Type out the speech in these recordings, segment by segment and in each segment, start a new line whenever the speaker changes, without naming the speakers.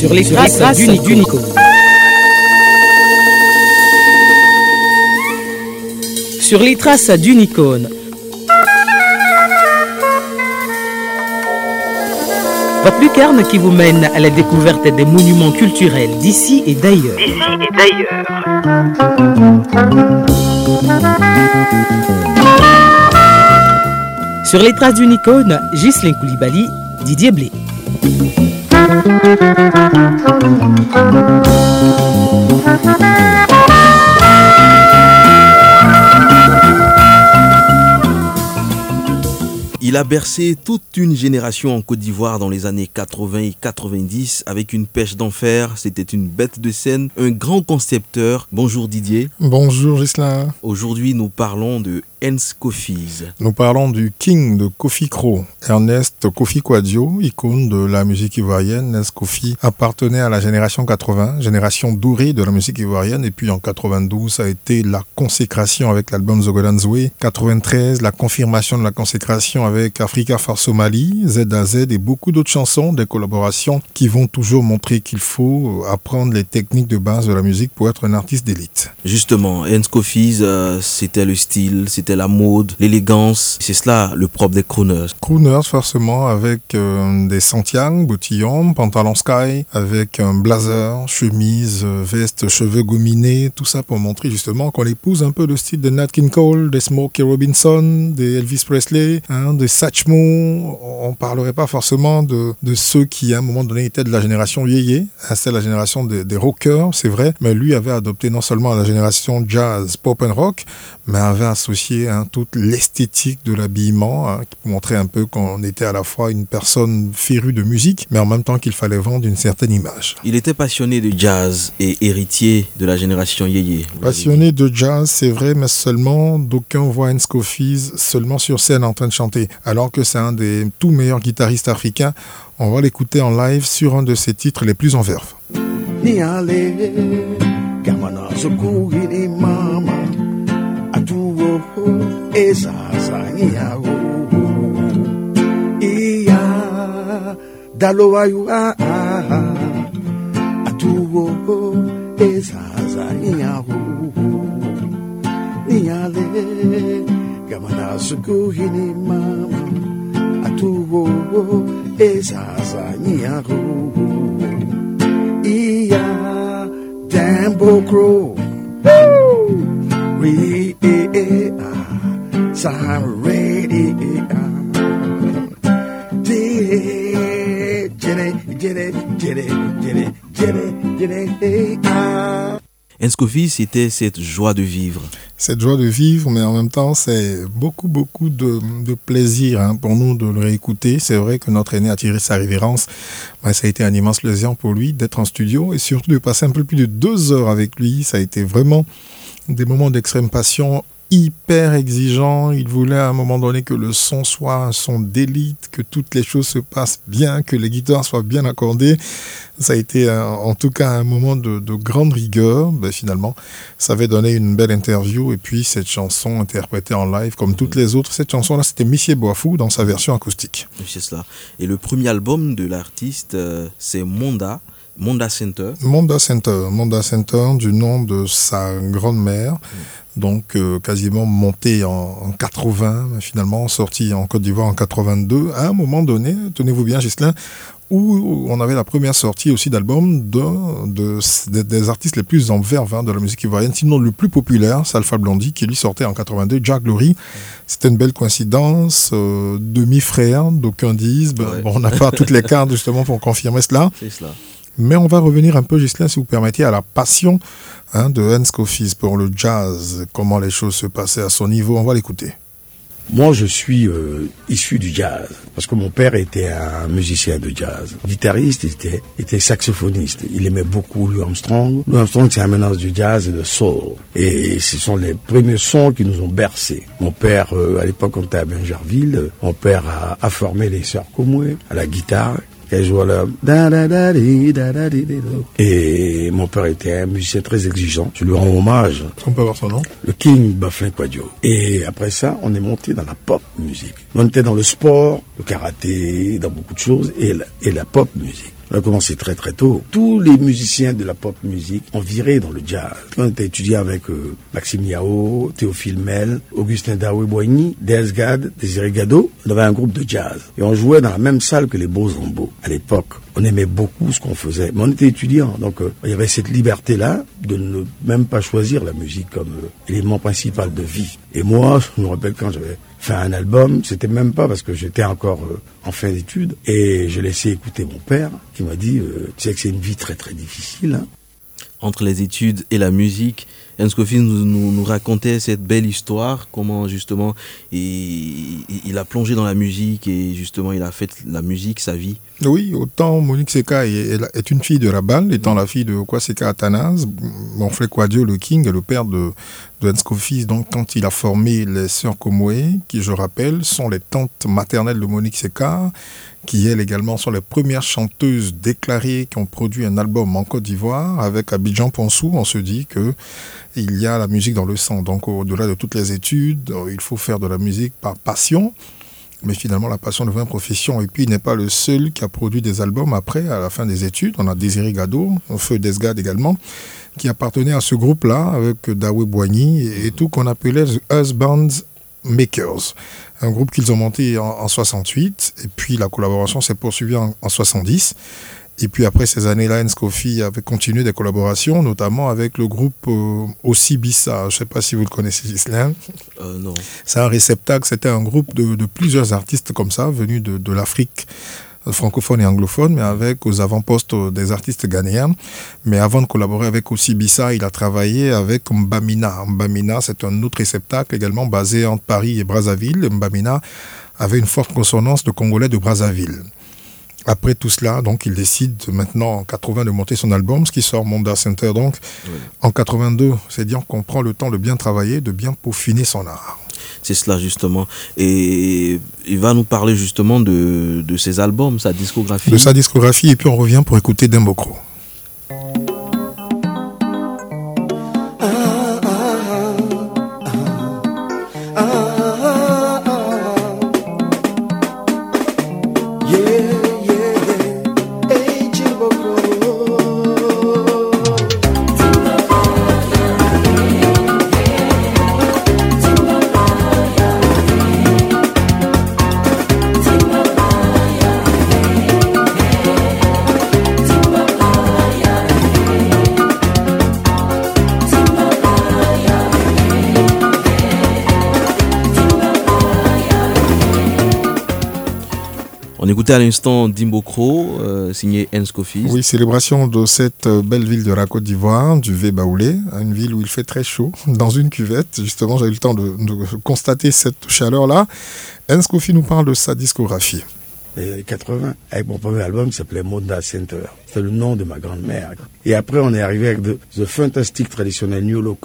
Sur les traces d'une icône. Sur les traces d'une icône. Votre lucarne qui vous mène à la découverte des monuments culturels d'ici et d'ailleurs. Sur les traces d'une icône, Ghislain Koulibaly, Didier Blé.
Il a bercé toute une génération en Côte d'Ivoire dans les années 80 et 90 avec une pêche d'enfer. C'était une bête de scène, un grand concepteur. Bonjour Didier.
Bonjour Ghislain.
Aujourd'hui, nous parlons de Ernst Kofiz.
Nous parlons du King de Kofi Kro, Ernest Kofi Kouadio, icône de la musique ivoirienne. Ernest Kofi appartenait à la génération 80, génération dorée de la musique ivoirienne. Et puis en 92, ça a été la consécration avec l'album Zogodanzoué. 93, la confirmation de la consécration avec Africa for Somali, ZAZ et beaucoup d'autres chansons, des collaborations qui vont toujours montrer qu'il faut apprendre les techniques de base de la musique pour être un artiste d'élite.
Justement, Ernst Kofiz, c'était le style, c'était la mode, l'élégance. C'est cela le propre des crooners.
Crooners forcément avec des Santiago, bottillons, pantalon sky, avec un blazer, chemise, veste, cheveux gominés, tout ça pour montrer justement qu'on épouse un peu le style de Nat King Cole, des Smokey Robinson, des Elvis Presley, des Satchmo. On parlerait pas forcément de ceux qui à un moment donné étaient de la génération yéyé, c'est la génération des rockers, c'est vrai, mais lui avait adopté non seulement la génération jazz, pop and rock, mais avait associé toute l'esthétique de l'habillement, qui montrait un peu qu'on était à la fois une personne férue de musique, mais en même temps qu'il fallait vendre une certaine image.
Il était passionné de jazz et héritier de la génération yéyé.
Passionné de jazz, c'est vrai, mais seulement d'aucuns voient Ernst Kofiz seulement sur scène en train de chanter, alors que c'est un des tout meilleurs guitaristes africains. On va l'écouter en live sur un de ses titres les plus en verve.
Gamana sukuhini mama atuwo ezaza nyaru iya dambo crow re sam ready
Ernst Kofiz, c'était cette joie de vivre.
Cette joie de vivre, mais en même temps, c'est beaucoup de plaisir pour nous de le réécouter. C'est vrai que notre aîné a tiré sa révérence. Ça a été un immense plaisir pour lui d'être en studio et surtout de passer un peu plus de 2 heures avec lui. Ça a été vraiment des moments d'extrême passion, hyper exigeant. Il voulait à un moment donné que le son soit un son d'élite, que toutes les choses se passent bien, que les guitares soient bien accordées. Ça a été en tout cas un moment de grande rigueur. Finalement, ça avait donné une belle interview. Et puis cette chanson interprétée en live, comme toutes les autres, cette chanson-là, c'était Missié Boafou dans sa version acoustique.
C'est cela. Et le premier album de l'artiste, c'est Monda Center.
Monda Center, du nom de sa grand-mère. Donc quasiment monté en 80, mais finalement sorti en Côte d'Ivoire en 82. À un moment donné, tenez-vous bien Ghislain, où on avait la première sortie aussi d'album des artistes les plus en verve de la musique ivoirienne, sinon le plus populaire, c'est Alpha Blondy, qui lui sortait en 82, Jack Glory. C'était une belle coïncidence, demi-frère, d'aucuns disent. On n'a pas toutes les cartes justement pour confirmer cela.
C'est cela.
Mais on va revenir un peu, Ghislain, si vous permettez, à la passion de Ernst Kofiz pour le jazz, comment les choses se passaient à son niveau. On va l'écouter.
Moi, je suis issu du jazz, parce que mon père était un musicien de jazz. Guitariste, il était saxophoniste. Il aimait beaucoup Louis Armstrong. Louis Armstrong, c'est un mélange du jazz et de soul. Et ce sont les premiers sons qui nous ont bercés. Mon père, à l'époque, on était à Bingerville. Mon père a formé les sœurs Komwe à la guitare. Elle jouait là. Et mon père était un musicien très exigeant. Je lui rends hommage.
On peut avoir son nom.
Le King Bafouin Kouadio. Et après ça, on est monté dans la pop musique. On était dans le sport, le karaté, dans beaucoup de choses, et la pop musique. On a commencé très très tôt. Tous les musiciens de la pop musique ont viré dans le jazz. On était étudié avec Maxime Yao, Théophile Mel, Augustin Daoué-Boigny, Dez Gad, Désiré Gado. On avait un groupe de jazz. Et on jouait dans la même salle que les Beaux-Zambos à l'époque. On aimait beaucoup ce qu'on faisait, mais on était étudiants, donc il y avait cette liberté-là de ne même pas choisir la musique comme élément principal de vie. Et moi, je me rappelle quand j'avais fait un album, c'était même pas parce que j'étais encore en fin d'études, et je laissais écouter mon père, qui m'a dit, tu sais que c'est une vie très très difficile. Hein.
Entre les études et la musique, Enskofis nous racontait cette belle histoire, comment justement il a plongé dans la musique et justement il a fait la musique sa vie.
Oui, autant Monique Seka est une fille de Rabal, étant la fille de Kwaseka Athanase, Monflé Kwadjo, le King, le père de Enskofis, donc quand il a formé les sœurs Komoé, qui je rappelle sont les tantes maternelles de Monique Seka, qui elles également sont les premières chanteuses déclarées qui ont produit un album en Côte d'Ivoire. Avec Abidjan Ponsou, on se dit que il y a la musique dans le sang. Donc au-delà de toutes les études, il faut faire de la musique par passion. Mais finalement, la passion devient profession. Et puis, il n'est pas le seul qui a produit des albums après, à la fin des études. On a Désiré Gado, Feu Desgad également, qui appartenait à ce groupe-là, avec Daoué-Boigny et tout qu'on appelait The Husbands Makers. Un groupe qu'ils ont monté en 68. Et puis, la collaboration s'est poursuivie en 70. Et puis après ces années-là, Enskofis avait continué des collaborations, notamment avec le groupe Osibissa. Je ne sais pas si vous le connaissez, Islam.
Non.
C'est un réceptacle, c'était un groupe de plusieurs artistes comme ça, venus de l'Afrique francophone et anglophone, mais avec aux avant-postes des artistes ghanéens. Mais avant de collaborer avec Osibissa, il a travaillé avec Mbamina. Mbamina, c'est un autre réceptacle également basé entre Paris et Brazzaville. Mbamina avait une forte consonance de Congolais de Brazzaville. Après tout cela, donc, il décide maintenant en 80 de monter son album, ce qui sort Monda Center. Donc, oui. En 82, c'est-à-dire qu'on prend le temps de bien travailler, de bien peaufiner son art.
C'est cela justement. Et il va nous parler justement de ses albums, sa discographie.
De sa discographie, et puis on revient pour écouter Dembokro.
On écoutait à l'instant Dembokro, signé Enskofis.
Oui, célébration de cette belle ville de la Côte d'Ivoire, du V-Baoulé, une ville où il fait très chaud, dans une cuvette. Justement, j'ai eu le temps de constater cette chaleur-là. Enskofis nous parle de sa discographie.
Les années 80, avec mon premier album qui s'appelait Monda Center. C'est le nom de ma grand-mère. Et après, on est arrivé avec The Fantastic Traditional New Look.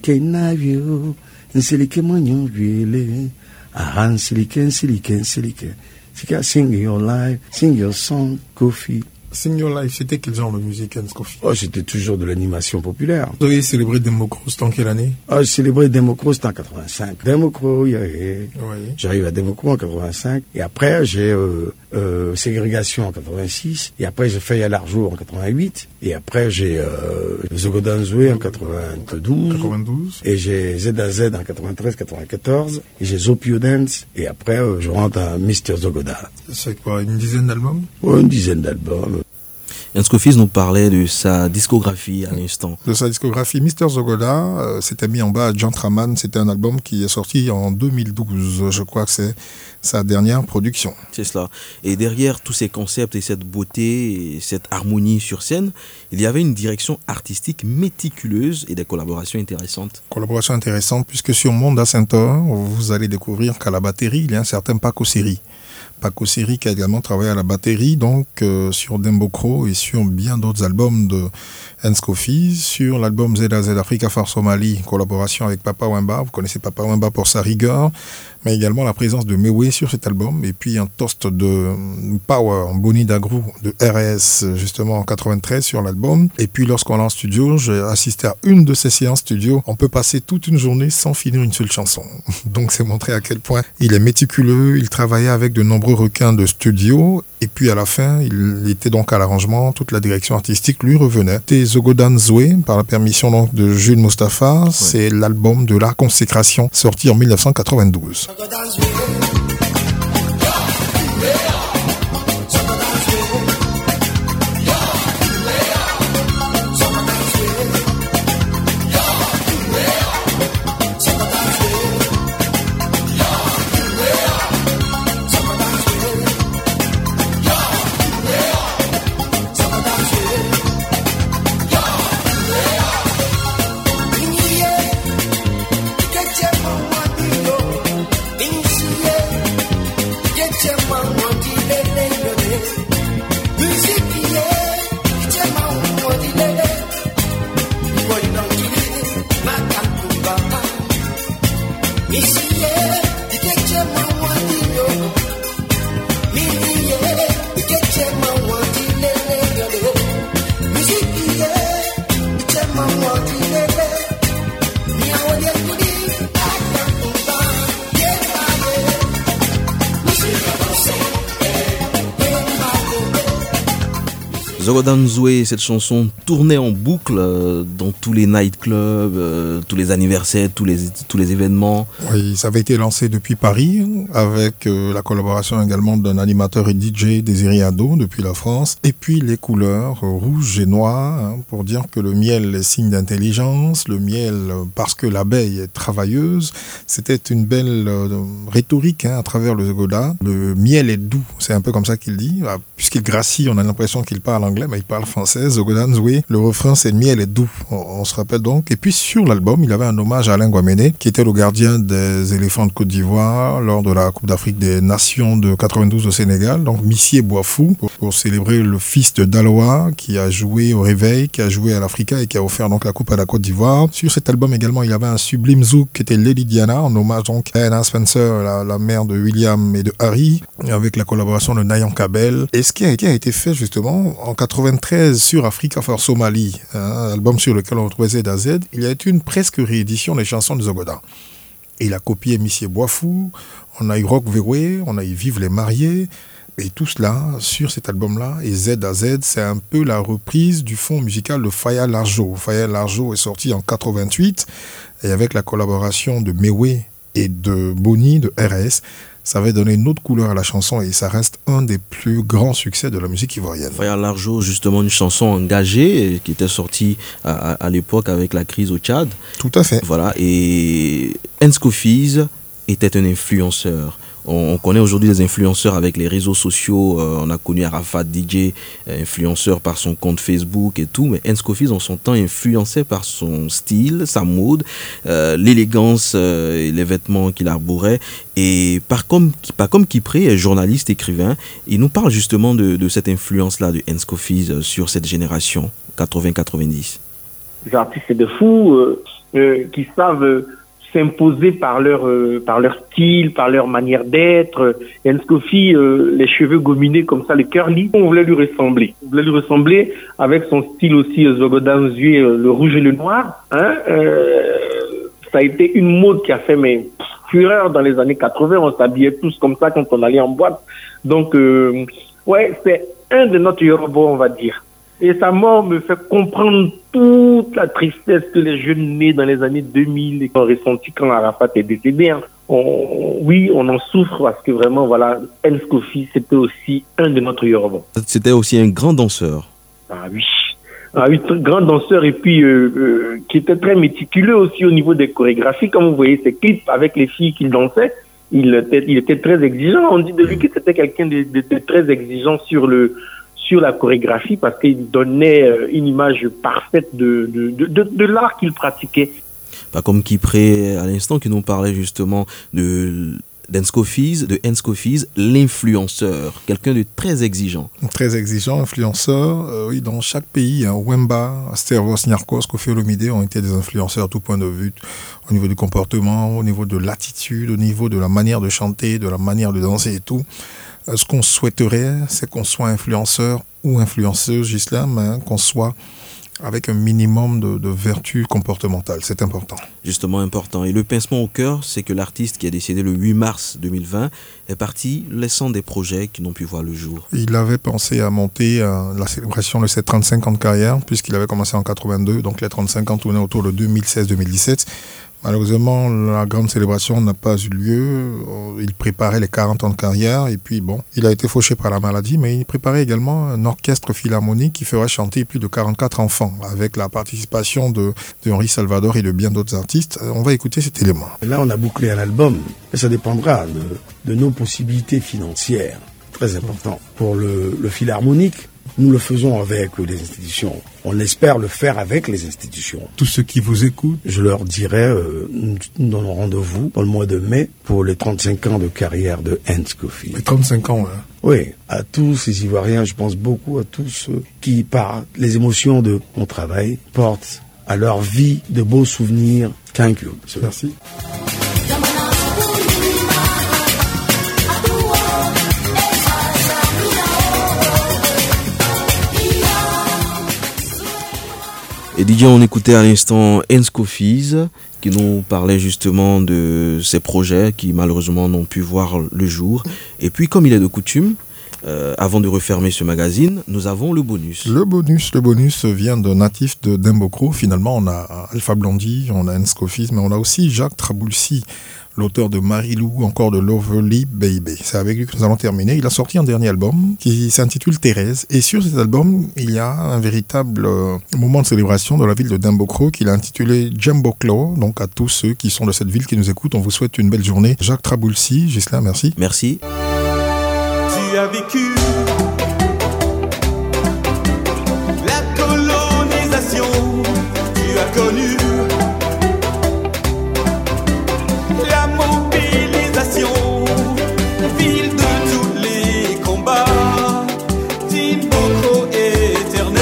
Sing your life, sing your song, Kofi.
Sing Your Life, c'était quel genre de musique, Enskofis?
Oh, c'était toujours de l'animation populaire.
Vous avez célébré Dembokro, c'était en quelle année?
Oh, j'ai célébré Dembokro, c'était en 85. Dembokro, oui. J'arrive à Dembokro en 85. Et après, j'ai Ségrégation en 86. Et après, j'ai fait Yalarjo en 88. Et après, j'ai Zogodanzoué en 92. Et j'ai ZAZ en 93-94. Et j'ai Zopio Dance. Et après, je rentre à Mr. Zogoda.
C'est quoi, une dizaine d'albums?
Oui, une dizaine d'albums.
Enskofis nous parlait de sa discographie à l'instant.
De sa discographie, Mr. Zogoda, s'était mis en bas à Gentleman. C'était un album qui est sorti en 2012. Je crois que c'est sa dernière production.
C'est cela. Et derrière tous ces concepts et cette beauté et cette harmonie sur scène, il y avait une direction artistique méticuleuse et des collaborations intéressantes.
Collaboration intéressante, puisque sur Monda Center, vous allez découvrir qu'à la batterie, il y a un certain Paco Seri. Paco Seri qui a également travaillé à la batterie, donc sur Dembokro et sur bien d'autres albums de Enskofis, sur l'album ZAZ Africa for Somali, collaboration avec Papa Wemba. Vous connaissez Papa Wemba pour sa rigueur, mais également la présence de Mewe sur cet album, et puis un toast de Power, Boni Dagrou de RS, justement en 93 sur l'album. Et puis lorsqu'on est en studio, j'ai assisté à une de ces séances studio. On peut passer toute une journée sans finir une seule chanson. Donc c'est montrer à quel point il est méticuleux, il travaillait avec de nombreux nombreux requins de studio. Et puis à la fin, il était donc à l'arrangement, toute la direction artistique lui revenait. C'était Zogodan Zoué, par la permission donc de Jules Mustapha. Ouais. C'est l'album de la consécration, sorti en 1992.
Zogodan Zoué, cette chanson tournait en boucle dans tous les nightclubs, tous les anniversaires, tous les événements.
Oui, ça avait été lancé depuis Paris avec la collaboration également d'un animateur et DJ, Désiré Ado, depuis la France. Et puis les couleurs rouge et noir, hein, pour dire que le miel est signe d'intelligence, le miel parce que l'abeille est travailleuse. C'était une belle rhétorique hein, à travers le Zogodan. Le miel est doux, c'est un peu comme ça qu'il dit. Puisqu'il gracie, on a l'impression qu'il parle anglais, mais il parle français. Zogodan Zoué, le refrain c'est miel est doux, on se rappelle donc. Et puis sur l'album, il avait un hommage à Alain Guaméné, qui était le gardien des éléphants de Côte d'Ivoire lors de la Coupe d'Afrique des Nations de 92 au Sénégal. Donc Missié Boifou, pour célébrer le fils de Daloa, qui a joué au Réveil, qui a joué à l'Africa et qui a offert donc la Coupe à la Côte d'Ivoire. Sur cet album également, il y avait un sublime zouk qui était Lady Diana, en hommage donc à Anna Spencer, la mère de William et de Harry, avec la collaboration de Nayan Kabel. Et ce qui a été fait justement en 93 sur Africa for Somalie, un album sur lequel on retrouvait Z à Z, il y a eu une presque réédition des chansons de Zogodan. Il a copié Missié Boifou, on a eu Rock Verroué, on a eu Vive les mariés, et tout cela sur cet album-là. Et Z à Z, c'est un peu la reprise du fond musical de Faya Larjo. Faya Larjo est sorti en 88, et avec la collaboration de Mewé et de Boni de RS, ça avait donné une autre couleur à la chanson et ça reste un des plus grands succès de la musique ivoirienne.
Faya Larjo, justement une chanson engagée qui était sortie à l'époque avec la crise au Tchad.
Tout à fait.
Voilà, et Enskofiz était un influenceur. On connaît aujourd'hui des influenceurs avec les réseaux sociaux. On a connu Arafat DJ, influenceur par son compte Facebook et tout. Mais Enskofiz, en son temps, influencé par son style, sa mode, l'élégance et les vêtements qu'il arborait. Et pas comme Kipré, journaliste, écrivain, il nous parle justement de cette influence-là de Enskofiz sur cette génération 80-90.
Les artistes de fous qui savent s'imposer par leur style, par leur manière d'être. Enskofi, les cheveux gominés comme ça, le curly, on voulait lui ressembler. On voulait lui ressembler avec son style aussi, Zogodan Zoué, le rouge et le noir. Hein, ça a été une mode qui a fait fureur dans les années 80. On s'habillait tous comme ça quand on allait en boîte. Donc, ouais, c'est un de notre Yoruba, on va dire. Et sa mort me fait comprendre toute la tristesse que les jeunes nés dans les années 2000 ont ressenti quand Arafat est décédé. Hein. On en souffre parce que vraiment, voilà, Enskofi, c'était aussi un de notre Yoruba.
C'était aussi un grand danseur.
Ah oui, grand danseur et puis qui était très méticuleux aussi au niveau des chorégraphies. Comme vous voyez ses clips avec les filles qu'il dansait, il était très exigeant. On dit de lui que c'était quelqu'un de très exigeant sur la chorégraphie parce qu'il donnait une image parfaite de l'art qu'il pratiquait.
Pas comme Kipré à l'instant qui nous parlait justement d'Enskofiz, l'influenceur, quelqu'un de très exigeant.
Très exigeant, influenceur, oui, dans chaque pays, hein, Wemba, Stervos, Niarkos, Koffi Olomide ont été des influenceurs à tout point de vue, au niveau du comportement, au niveau de l'attitude, au niveau de la manière de chanter, de la manière de danser et tout. Ce qu'on souhaiterait, c'est qu'on soit influenceur ou influenceuse, Gislam, hein, qu'on soit avec un minimum de vertus comportementales. C'est important.
Justement important. Et le pincement au cœur, c'est que l'artiste qui est décédé le 8 mars 2020 est parti laissant des projets qui n'ont pu voir le jour.
Il avait pensé à monter la célébration de ses 35 ans de carrière, puisqu'il avait commencé en 82, donc les 35 ans tournaient autour de 2016-2017. Malheureusement, la grande célébration n'a pas eu lieu. Il préparait les 40 ans de carrière et puis bon, il a été fauché par la maladie, mais il préparait également un orchestre philharmonique qui ferait chanter plus de 44 enfants avec la participation de Henri Salvador et de bien d'autres artistes. On va écouter cet élément.
Là, on a bouclé un album, mais ça dépendra de nos possibilités financières. Très important. Pour le philharmonique, nous le faisons avec les institutions. On espère le faire avec les institutions.
Tous ceux qui vous écoutent,
je leur dirai, nous donnons rendez-vous dans le mois de mai pour les 35 ans de carrière de Hans Kofi.
Les 35 ans, hein.
Oui, à tous ces Ivoiriens, je pense beaucoup à tous ceux qui, par les émotions de mon travail, portent à leur vie de beaux souvenirs. Thank you.
Merci.
Et Didier, on écoutait à l'instant Hans Kofi qui nous parlait justement de ses projets qui malheureusement n'ont pu voir le jour. Et puis comme il est de coutume, avant de refermer ce magazine, nous avons le bonus.
Le bonus vient d'un natif de Dembokro. Finalement, on a Alpha Blondy, on a Hans Kofi, mais on a aussi Jacques Traboulsi, l'auteur de Marilou, encore de Lovely Baby. C'est avec lui que nous allons terminer. Il a sorti un dernier album qui s'intitule Thérèse. Et sur cet album, il y a un véritable moment de célébration de la ville de Dembokro qu'il a intitulé Djemboklo. Donc à tous ceux qui sont de cette ville qui nous écoutent, on vous souhaite une belle journée. Jacques Traboulsi, Ghislain, merci.
Merci.
Tu as vécu la colonisation, tu as connu la mobilisation, ville de tous les combats, Djemboklo éternel.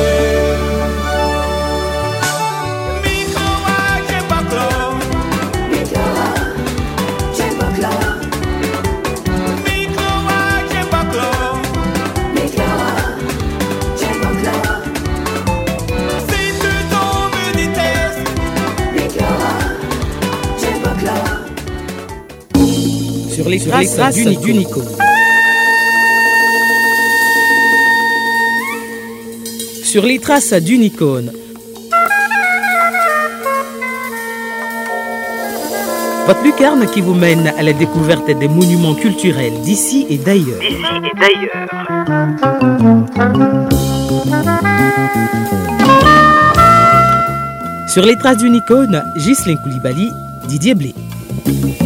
Mikoa Djemboklo,
Djemboklo.
Sur les traces du Nico. Sur les traces d'une icône. Votre lucarne qui vous mène à la découverte des monuments culturels d'ici et d'ailleurs. Sur les traces d'une icône, Ghislain Koulibaly, Didier Blé.